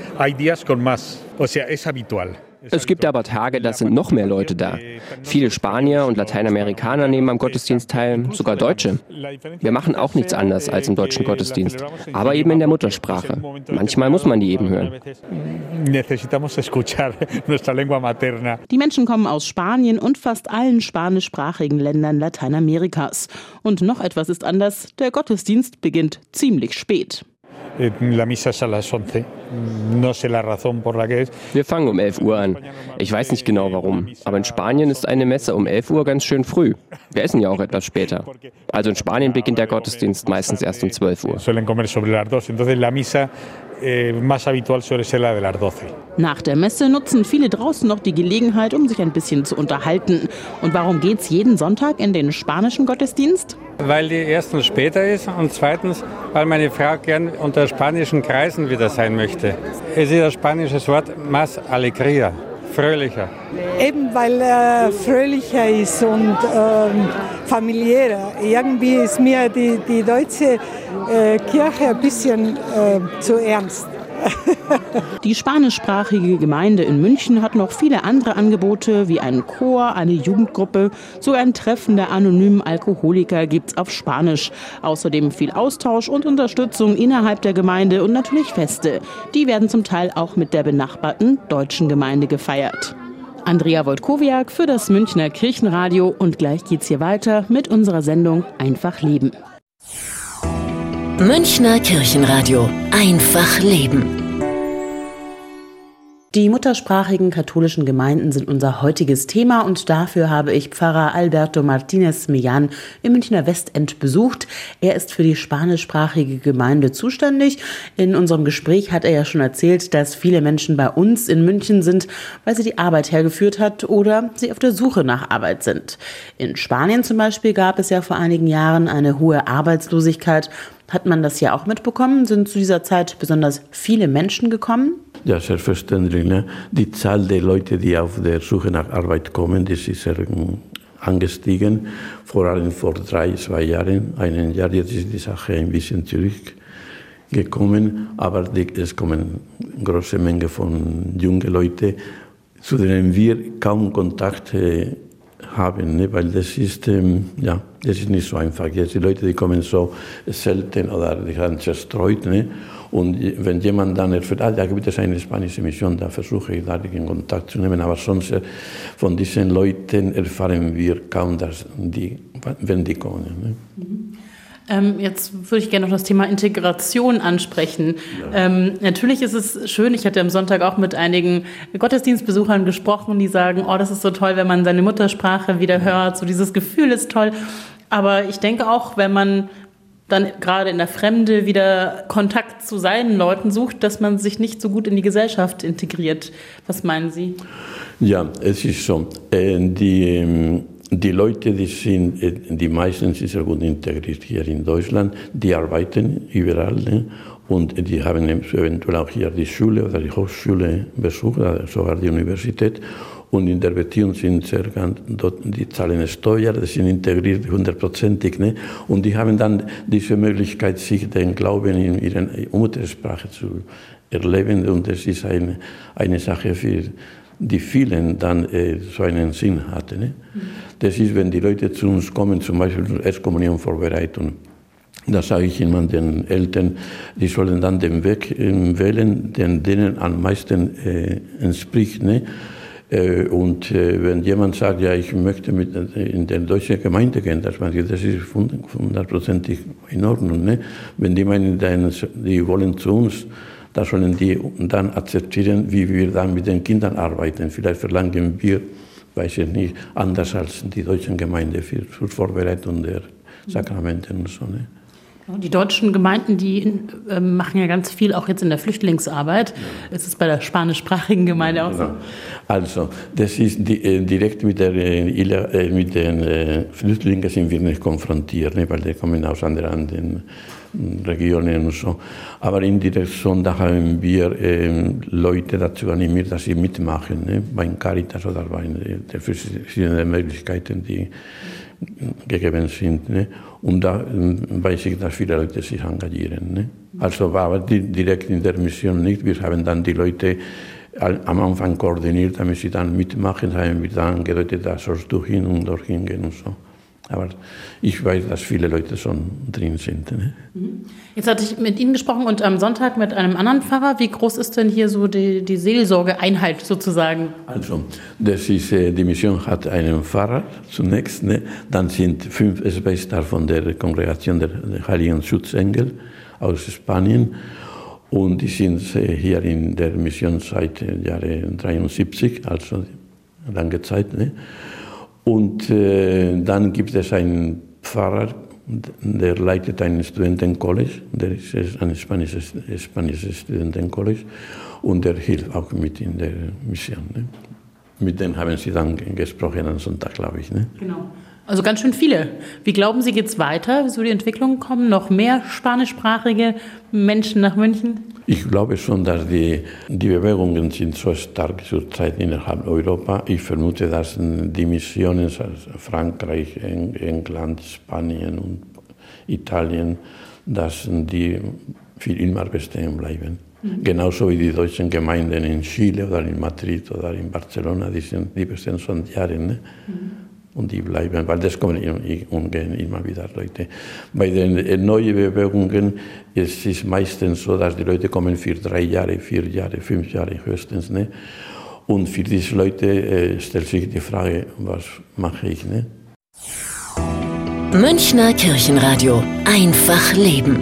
Es gibt aber Tage, da sind noch mehr Leute da. Viele Spanier und Lateinamerikaner nehmen am Gottesdienst teil, sogar Deutsche. Wir machen auch nichts anderes als im deutschen Gottesdienst, aber eben in der Muttersprache. Manchmal muss man die eben hören. Die Menschen kommen aus Spanien und fast allen spanischsprachigen Ländern Lateinamerikas. Und noch etwas ist anders, der Gottesdienst beginnt ziemlich spät. Wir fangen um 11 Uhr an. Ich weiß nicht genau warum, aber in Spanien ist eine Messe um 11 Uhr ganz schön früh. Wir essen ja auch etwas später. Also in Spanien beginnt der Gottesdienst meistens erst um 12 Uhr. Nach der Messe nutzen viele draußen noch die Gelegenheit, um sich ein bisschen zu unterhalten. Und warum geht's jeden Sonntag in den spanischen Gottesdienst? Weil die erstens später ist und zweitens, weil meine Frau gern unter spanischen Kreisen wieder sein möchte. Es ist ein spanisches Wort, más alegría, fröhlicher. Eben weil fröhlicher ist und familiärer. Irgendwie ist mir die deutsche Kirche ein bisschen zu ernst. Die spanischsprachige Gemeinde in München hat noch viele andere Angebote, wie einen Chor, eine Jugendgruppe, sogar ein Treffen der anonymen Alkoholiker gibt's auf Spanisch. Außerdem viel Austausch und Unterstützung innerhalb der Gemeinde und natürlich Feste. Die werden zum Teil auch mit der benachbarten deutschen Gemeinde gefeiert. Andrea Wojtkowiak für das Münchner Kirchenradio und gleich geht's hier weiter mit unserer Sendung Einfach leben. Münchner Kirchenradio. Einfach leben. Die muttersprachigen katholischen Gemeinden sind unser heutiges Thema und dafür habe ich Pfarrer Alberto Martínez Millán im Münchner Westend besucht. Er ist für die spanischsprachige Gemeinde zuständig. In unserem Gespräch hat er ja schon erzählt, dass viele Menschen bei uns in München sind, weil sie die Arbeit hergeführt hat oder sie auf der Suche nach Arbeit sind. In Spanien zum Beispiel gab es ja vor einigen Jahren eine hohe Arbeitslosigkeit. Hat man das ja auch mitbekommen? Sind zu dieser Zeit besonders viele Menschen gekommen? Ja, selbstverständlich. Ne? Die Zahl der Leute, die auf der Suche nach Arbeit kommen, das ist sehr angestiegen. Vor allem vor 2 Jahren, einem Jahr, jetzt ist die Sache ein bisschen zurückgekommen. Aber es kommen große Menge von jungen Leuten, zu denen wir kaum Kontakt haben, ne? Weil das ist nicht so einfach. Jetzt die Leute, die kommen so selten oder die haben zerstreut, ne? Und wenn jemand dann erfährt, da gibt es eine spanische Mission, da versuche ich da in Kontakt zu nehmen, aber sonst von diesen Leuten erfahren wir kaum, wenn die kommen. Ne? Jetzt würde ich gerne noch das Thema Integration ansprechen. Ja. Natürlich ist es schön, ich hatte am Sonntag auch mit einigen Gottesdienstbesuchern gesprochen, die sagen, oh, das ist so toll, wenn man seine Muttersprache wieder hört, so dieses Gefühl ist toll. Aber ich denke auch, wenn man dann gerade in der Fremde wieder Kontakt zu seinen Leuten sucht, dass man sich nicht so gut in die Gesellschaft integriert. Was meinen Sie? Ja, es ist so. Die Leute, die meisten sind sehr gut integriert hier in Deutschland, die arbeiten überall, ne? Und die haben eventuell auch hier die Schule oder die Hochschule besucht, oder sogar die Universität. Und in der Beziehung sind die zahlen Steuern, die sind integriert 100%. Ne? Und die haben dann diese Möglichkeit, sich den Glauben in ihrer Muttersprache zu erleben. Und das ist eine Sache für die vielen dann so einen Sinn hatten. Ne? Das ist, wenn die Leute zu uns kommen, zum Beispiel zur Erstkommunionvorbereitung. Da sage ich immer den Eltern, die sollen dann den Weg wählen, der denen am meisten entspricht. Ne? Und wenn jemand sagt, ja, ich möchte in der deutschen Gemeinde gehen, das ist 100% in Ordnung. Ne? Wenn die meinen, die wollen zu uns, da sollen die dann akzeptieren, wie wir dann mit den Kindern arbeiten. Vielleicht verlangen wir, weiß ich nicht, anders als die deutschen Gemeinde zur Vorbereitung der Sakramente und so. Ne? Die deutschen Gemeinden, die machen ja ganz viel, auch jetzt in der Flüchtlingsarbeit. Ist es bei der spanischsprachigen Gemeinde auch so? Also, das ist direkt mit den Flüchtlingen sind wir nicht konfrontiert, ne, weil die kommen aus anderen Regionen und so. Aber indirekt schon, da haben wir Leute dazu animiert, dass sie mitmachen, ne, beim Caritas oder bei den verschiedenen Möglichkeiten, die gegeben sind. Ne? Und da weiß ich, dass viele Leute sich engagieren. Ne? Also aber direkt in der Mission nicht. Wir haben dann die Leute am Anfang koordiniert, damit sie dann mitmachen, haben wir dann gedeutet, da sollst du hin und dorthin gehen und so. Aber ich weiß, dass viele Leute schon drin sind. Ne? Jetzt hatte ich mit Ihnen gesprochen und am Sonntag mit einem anderen Pfarrer. Wie groß ist denn hier so die Seelsorgeeinheit sozusagen? Also, die Mission hat einen Pfarrer zunächst. Ne? Dann sind 5 Schwestern von der Kongregation der Heiligen Schutzengel aus Spanien. Und die sind hier in der Mission seit Jahre 73, also lange Zeit. Ne? Und dann gibt es einen Pfarrer, der leitet einen Studentencollege, der ist ein spanisches Studentencollege und der hilft auch mit in der Mission. Ne? Mit dem haben Sie dann gesprochen am Sonntag, glaube ich. Ne? Genau. Also ganz schön viele. Wie glauben Sie, geht es weiter? Wie so die Entwicklungen kommen? Noch mehr spanischsprachige Menschen nach München? Ich glaube schon, dass die Bewegungen sind so stark zurzeit innerhalb Europa. Ich vermute, dass die Missionen, also Frankreich, England, Spanien und Italien, dass die für immer bestehen bleiben. Genauso wie die deutschen Gemeinden in Chile oder in Madrid oder in Barcelona, die bestehen schon Jahre. Ne? Und die bleiben, weil das kommen und gehen immer wieder Leute. Bei den neuen Bewegungen ist es meistens so, dass die Leute kommen für 3 Jahre, 4 Jahre, 5 Jahre höchstens. Ne? Und für diese Leute stellt sich die Frage, was mache ich? Ne? Münchner Kirchenradio. Einfach leben.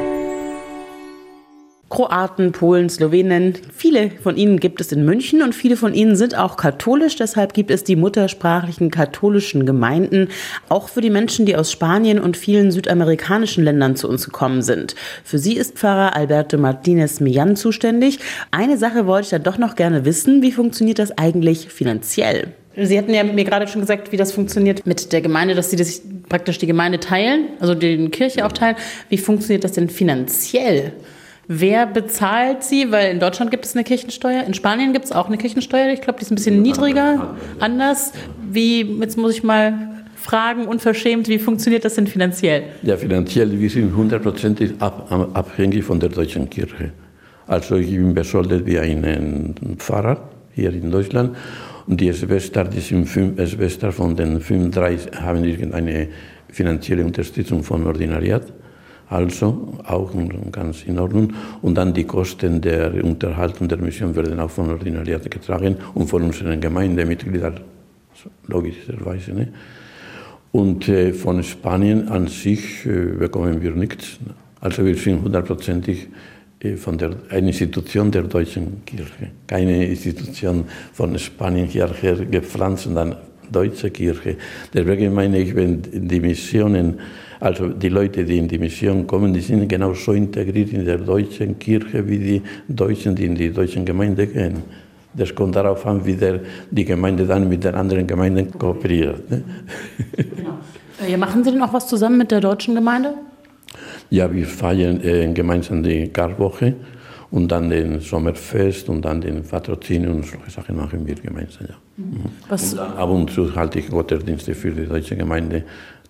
Kroaten, Polen, Slowenen, viele von ihnen gibt es in München und viele von ihnen sind auch katholisch. Deshalb gibt es die muttersprachlichen katholischen Gemeinden, auch für die Menschen, die aus Spanien und vielen südamerikanischen Ländern zu uns gekommen sind. Für sie ist Pfarrer Alberto Martínez Millán zuständig. Eine Sache wollte ich dann doch noch gerne wissen, wie funktioniert das eigentlich finanziell? Sie hatten ja mir gerade schon gesagt, wie das funktioniert mit der Gemeinde, dass Sie sich praktisch die Gemeinde teilen, also die Kirche auch teilen. Wie funktioniert das denn finanziell? Wer bezahlt sie? Weil in Deutschland gibt es eine Kirchensteuer, in Spanien gibt es auch eine Kirchensteuer. Ich glaube, die ist ein bisschen niedriger, anders. Jetzt muss ich mal fragen, unverschämt, wie funktioniert das denn finanziell? Ja, finanziell, wir sind 100% abhängig von der deutschen Kirche. Also ich bin besoldet wie ein Pfarrer hier in Deutschland. Und die Schwester von den 5 haben irgendeine finanzielle Unterstützung vom Ordinariat. Also auch ganz in Ordnung. Und dann die Kosten der Unterhaltung der Mission werden auch vom Ordinariat getragen und von unseren Gemeindemitgliedern, logischerweise. Ne? Und von Spanien an sich bekommen wir nichts. Also wir sind 100%ig von einer Institution der deutschen Kirche. Keine Institution von Spanien hierher gepflanzt und dann deutsche Kirche. Deswegen meine ich, wenn die Missionen, also die Leute, die in die Mission kommen, die sind genauso integriert in der deutschen Kirche wie die Deutschen, die in die deutschen Gemeinde gehen. Das kommt darauf an, wie die Gemeinde dann mit den anderen Gemeinden kooperiert. Ne? Genau. Machen Sie denn auch was zusammen mit der deutschen Gemeinde? Ja, wir feiern gemeinsam die Karwoche und dann den Sommerfest und dann den Patrozinium und solche Sachen machen wir gemeinsam. Ja. Mhm. Und dann ab und zu halte ich Gottesdienste für die deutsche Gemeinde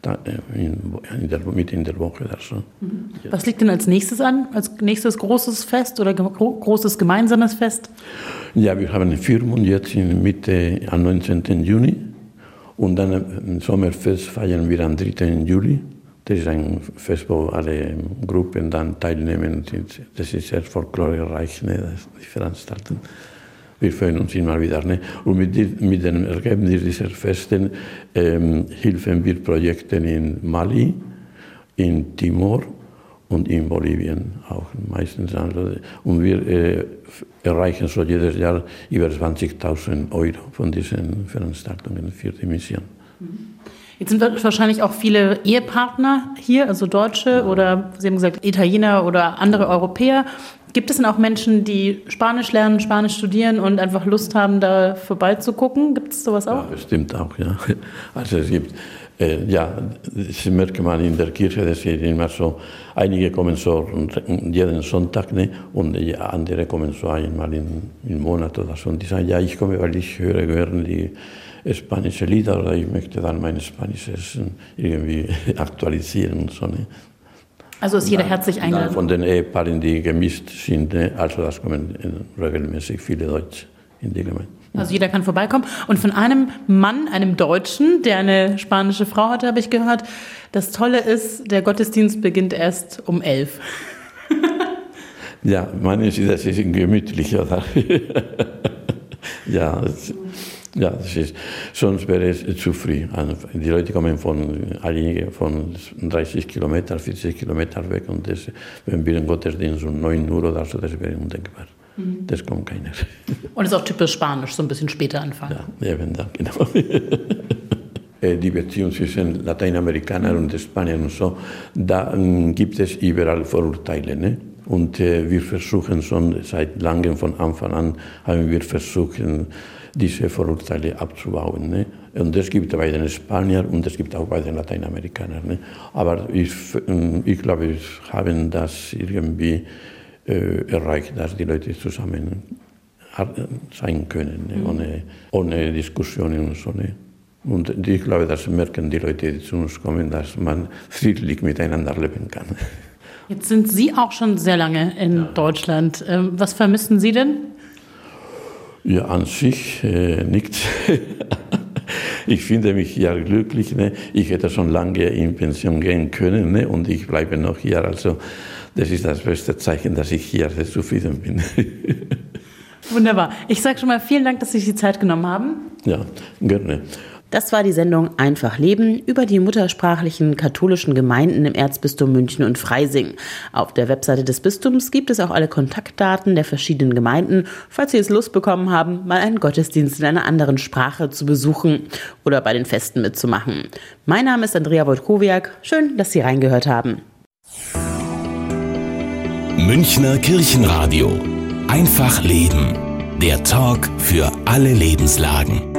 mit in der Woche. Also. Mhm. Was liegt denn als nächstes an? Als nächstes großes Fest oder großes gemeinsames Fest? Ja, wir haben eine Firmung jetzt in Mitte am 19. Juni und dann ein Sommerfest feiern wir am 3. Juli. Das ist ein Fest, wo alle Gruppen dann teilnehmen. Das ist sehr folklorereich, ne, die Veranstaltung. Wir freuen uns immer wieder. Ne? Und mit dem Ergebnis dieser Festen helfen wir Projekten in Mali, in Timor und in Bolivien auch meistens. Und wir erreichen so jedes Jahr über 20.000 Euro von diesen Veranstaltungen für die Mission. Jetzt sind wahrscheinlich auch viele Ehepartner hier, also Deutsche oder, Sie haben gesagt, Italiener oder andere Europäer. Gibt es denn auch Menschen, die Spanisch lernen, Spanisch studieren und einfach Lust haben, da vorbeizugucken? Gibt es sowas auch? Ja, bestimmt auch, ja. Also es gibt, das merkt man in der Kirche, das ist immer so, einige kommen so jeden Sonntag, ne, und andere kommen so einmal im Monat oder so. Und die sagen, ja, ich komme, weil ich höre gerne die spanische Lieder oder ich möchte dann mein Spanisches irgendwie aktualisieren und so. Ne. Also ist jeder herzlich eingeladen? Von den Ehepaaren, die gemischt sind, ne, also das kommen regelmäßig viele Deutsche in die Gemeinde. Also jeder kann vorbeikommen. Und von einem Mann, einem Deutschen, der eine spanische Frau hatte, habe ich gehört, das Tolle ist, der Gottesdienst beginnt erst um 11. Ja, meinen Sie, das ist gemütlich, oder? Ja, das ist, sonst wäre es zu früh. Also die Leute kommen von 30 Kilometer, 40 Kilometer weg und das, wenn wir einen Gottesdienst um 9 Uhr oder so, das wäre undenkbar. Das kommt keiner. Und ist auch typisch spanisch, so ein bisschen später anfangen. Ja, eben da, genau. Die Beziehung zwischen Lateinamerikanern und Spaniern und so, da gibt es überall Vorurteile. Ne? Und wir versuchen schon seit langem, von Anfang an, haben wir versucht, diese Vorurteile abzubauen. Ne? Und das gibt es bei den Spaniern und das gibt es auch bei den Lateinamerikanern. Ne? Aber ich glaube, wir haben das irgendwie erreicht, dass die Leute zusammen sein können, ne? ohne Diskussionen und so. Ne? Und ich glaube, das merken die Leute, die zu uns kommen, dass man friedlich miteinander leben kann. Jetzt sind Sie auch schon sehr lange in Deutschland. Was vermissen Sie denn? Ja, an sich nichts. Ich finde mich hier glücklich. Ne? Ich hätte schon lange in Pension gehen können, ne? Und ich bleibe noch hier. Also das ist das beste Zeichen, dass ich hier sehr zufrieden bin. Wunderbar. Ich sage schon mal vielen Dank, dass Sie sich die Zeit genommen haben. Ja, gerne. Das war die Sendung Einfach Leben über die muttersprachlichen katholischen Gemeinden im Erzbistum München und Freising. Auf der Webseite des Bistums gibt es auch alle Kontaktdaten der verschiedenen Gemeinden, falls Sie jetzt Lust bekommen haben, mal einen Gottesdienst in einer anderen Sprache zu besuchen oder bei den Festen mitzumachen. Mein Name ist Andrea Wojtkowiak. Schön, dass Sie reingehört haben. Münchner Kirchenradio. Einfach Leben. Der Talk für alle Lebenslagen.